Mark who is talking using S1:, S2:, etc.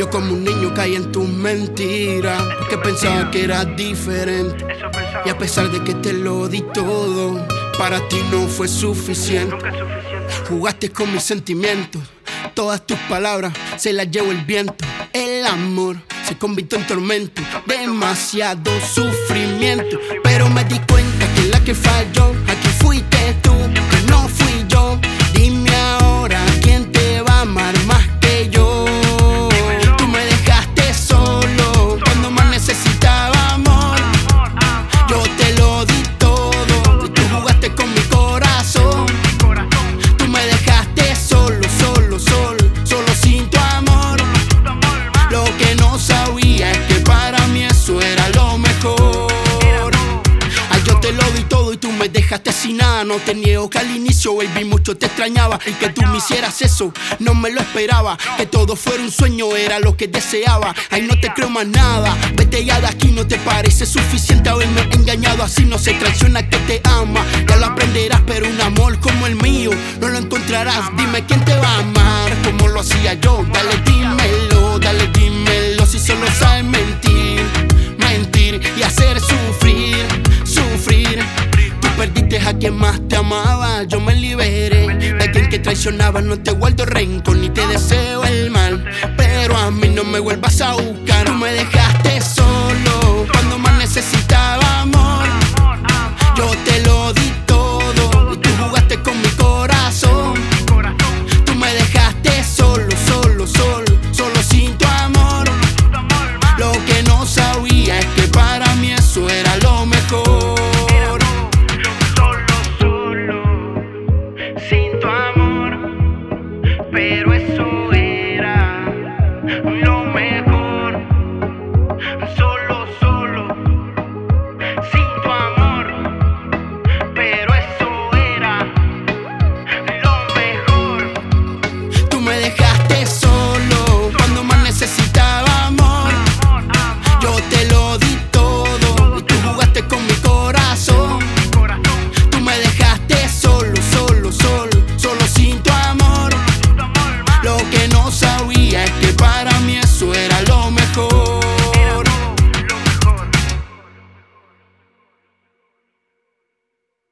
S1: Yo como un niño caí en tus mentiras, que pensaba que eras diferente. Y a pesar de que te lo di todo, para ti no fue suficiente. Jugaste con mis sentimientos, todas tus palabras se las llevó el viento. El amor se convirtió en tormento, demasiado sufrimiento. Pero me di cuenta que la que falló aquí fuiste tú, que no fui yo. Dime ahora quién te va a amar más que yo. Tú me dejaste solo cuando más necesitaba amor. Yo te lo di todo y tú jugaste con mi corazón. Tú me dejaste solo sin tu amor. Lo que no sabía es que para mí eso era lo mejor. Ay, yo te lo di todo y tú me dejaste sin nada. No te niego que al inicio, baby, mucho te extrañaba. Y que tú me hicieras eso, no me lo esperaba. Que todo fuera un sueño, era lo que deseaba. Ay, no te creo más nada, vete ya de aquí. No te parece suficiente haberme engañado. Así no se traiciona que te ama. Ya lo aprenderás, pero un amor como el mío no lo encontrarás. Dime quién te va a amar como lo hacía yo. Dale, dímelo, si solo sabes mentir y hacer sufrir. Tú perdiste a quien más te amaba, yo me liberé de quien que traicionaba. No te guardo rencor ni te deseo el mal, pero a mí no me vuelvas a buscar. Tú me dejas